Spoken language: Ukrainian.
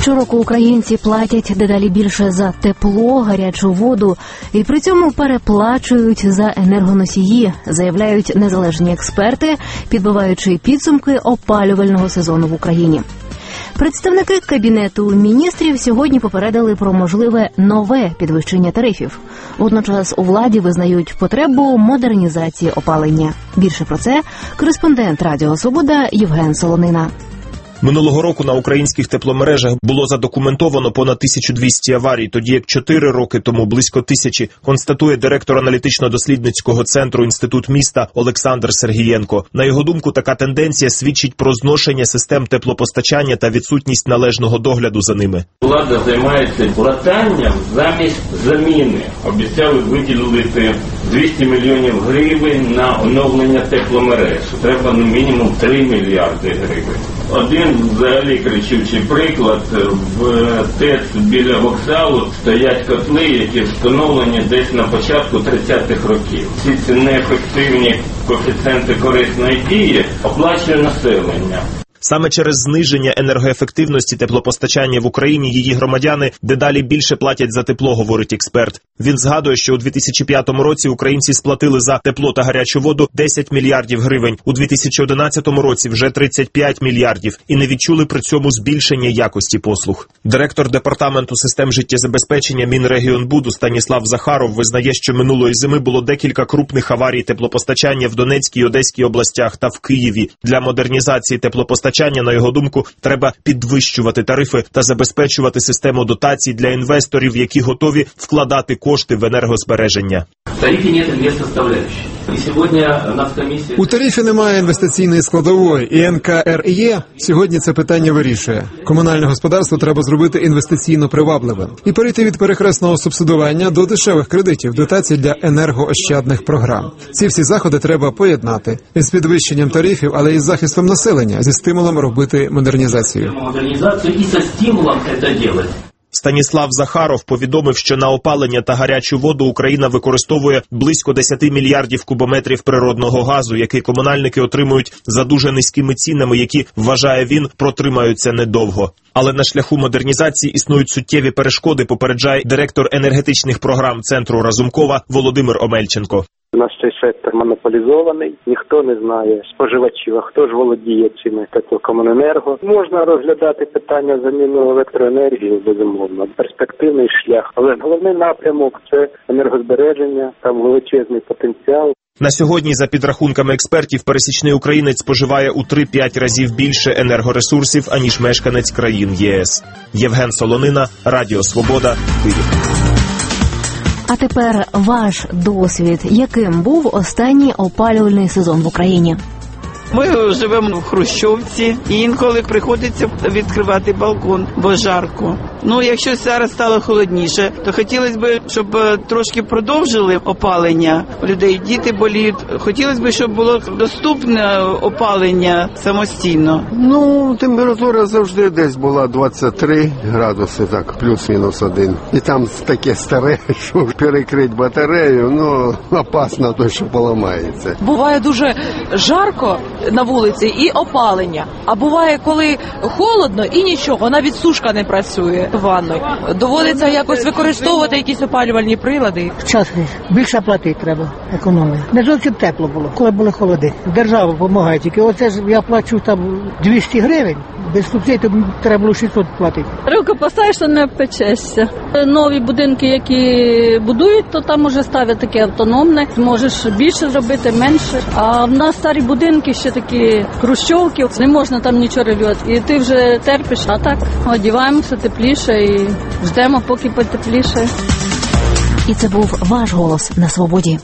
Щороку українці платять дедалі більше за тепло, гарячу воду і при цьому переплачують за енергоносії, заявляють незалежні експерти, підбиваючи підсумки опалювального сезону в Україні. Представники Кабінету міністрів сьогодні попередили про можливе нове підвищення тарифів. Водночас у владі визнають потребу модернізації опалення. Більше про це кореспондент Радіо Свобода Євген Солонина. Минулого року на українських тепломережах було задокументовано понад 1200 аварій, тоді як 4 роки тому близько 1000, констатує директор аналітично-дослідницького центру «Інститут міста» Олександр Сергієнко. На його думку, така тенденція свідчить про зношення систем теплопостачання та відсутність належного догляду за ними. Влада займається латанням замість заміни. Обіцяли виділити 200 мільйонів гривень на оновлення тепломереж. Треба мінімум 3 мільярди гривень. Один взагалі кричущий приклад. В ТЕЦ біля вокзалу стоять котли, які встановлені десь на початку 30-х років. Всі ці неефективні коефіцієнти корисної дії оплачує населення. Саме через зниження енергоефективності теплопостачання в Україні її громадяни дедалі більше платять за тепло, говорить експерт. Він згадує, що у 2005 році українці сплатили за тепло та гарячу воду 10 мільярдів гривень, у 2011 році вже 35 мільярдів і не відчули при цьому збільшення якості послуг. Директор департаменту систем життєзабезпечення Мінрегіонбуду Станіслав Захаров визнає, що минулої зими було декілька крупних аварій теплопостачання в Донецькій і Одеській областях та в Києві. Для модернізації теплопостачання, на його думку, треба підвищувати тарифи та забезпечувати систему дотацій для інвесторів, які готові вкладати кошти в енергозбереження. В тарифі немає інвестсоставляючої. І сьогодні Нацкомісія... У тарифі немає інвестиційної складової, і НКРЕ сьогодні це питання вирішує. Комунальне господарство треба зробити інвестиційно привабливим і перейти від перехресного субсидування до дешевих кредитів, дотацій для енергоощадних програм. Ці всі заходи треба поєднати із підвищенням тарифів, але із захистом населення, зі стимулом робити модернізацію. Модернізацію і зі стимулом це робити. Станіслав Захаров повідомив, що на опалення та гарячу воду Україна використовує близько 10 мільярдів кубометрів природного газу, який комунальники отримують за дуже низькими цінами, які, вважає він, протримаються недовго. Але на шляху модернізації існують суттєві перешкоди, попереджає директор енергетичних програм Центру Разумкова Володимир Омельченко. У нас цей сектор монополізований, ніхто не знає споживачів, а хто ж володіє цими теплокомуненерго. Можна розглядати питання заміни електроенергії, безумовно, перспективний шлях. Але головний напрямок – це енергозбереження, там величезний потенціал. На сьогодні, за підрахунками експертів, пересічний українець споживає у 3-5 разів більше енергоресурсів, аніж мешканець країн ЄС. Євген Солонина, Радіо Свобода, Київ. А тепер ваш досвід. Яким був останній опалювальний сезон в Україні? Ми живемо в хрущовці, і інколи приходиться відкривати балкон, бо жарко. Якщо зараз стало холодніше, то хотілося б, щоб трошки продовжили опалення. У людей діти боліють. Хотілося б, щоб було доступне опалення самостійно. Температура завжди десь була 23 градуси, так, плюс-мінус 1. І там таке старе, що перекрити батарею, опасно, то що поламається. Буває дуже жарко на вулиці і опалення. А буває, коли холодно і нічого, навіть сушка не працює в ванної. Доводиться якось використовувати якісь опалювальні прилади. Час більше платити треба, економія. Не зовсім тепло було, коли були холоди. Держава допомагає, тільки оце ж я плачу там 200 гривень, без субсидій треба було 600 платити. Руку поставиш, то не печешся. Нові будинки, які будують, то там уже ставлять таке автономне. Можеш більше зробити, менше. А в нас старі будинки ще такі хрущовки, не можна там нічого робити. І ти вже терпиш, а так одягаємося тепліше і ждемо, поки потепліше. І це був ваш голос на свободі.